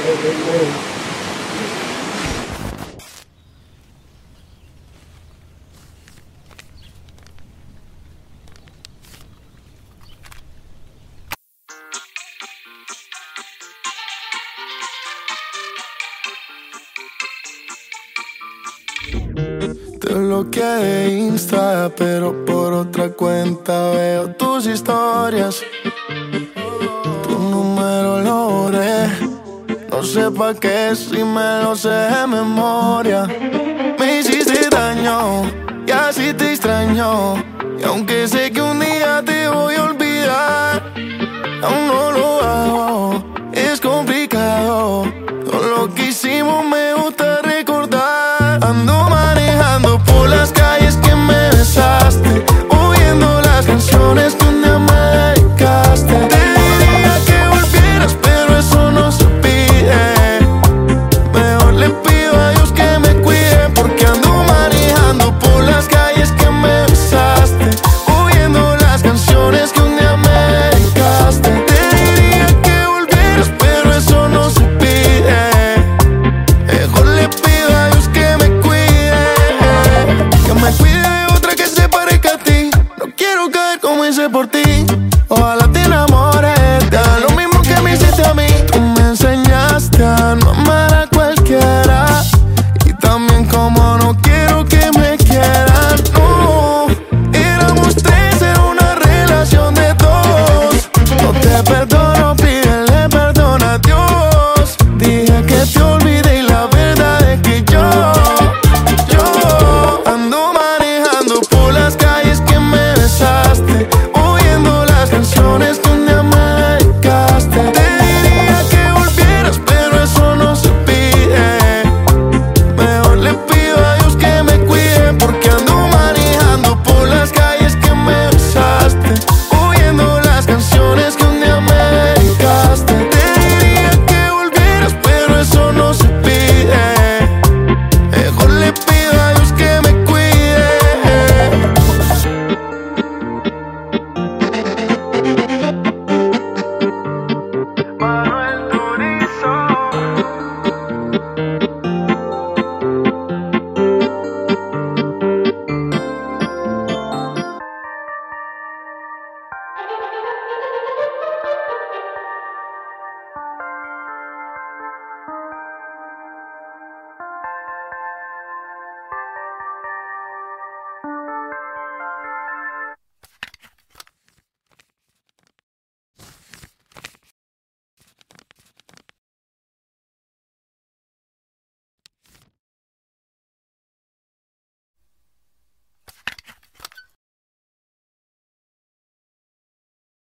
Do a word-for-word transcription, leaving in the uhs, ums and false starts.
Te bloqueé de Insta, pero por otra cuenta veo tus historias. Tu número lo borré, no sé pa' qué si me lo sé de memoria. Me hiciste daño y así te extraño, y aunque sé que un día te